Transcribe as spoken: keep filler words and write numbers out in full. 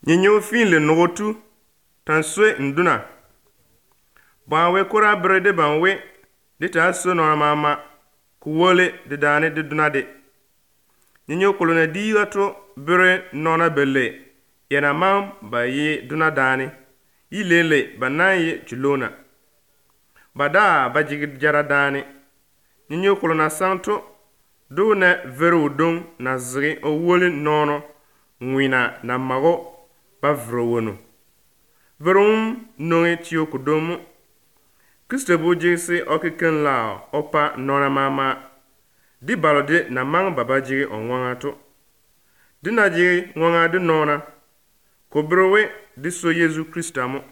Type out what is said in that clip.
Nyinyo fin le nogotu tan swe nduna. Banwe kura brede banwe de ta so no mama kuwole de dane de dunade. Nyinyo kolona diga to bre nona belle yana mam ba ye dunadane ilele banaye chulona. Bada bajigid jara dane. Nyinyo kolona santo do na veru don na zri o wole nono ngwina na mago ba vrowono. Verum nonge tiyo kudomu. Kristo bu jisi okiken la opa nona mama. Di balode na mang baba jiri onwanga to. Di na jiri nwanga di nona. Kobrowe di so Yesu Kristo mo.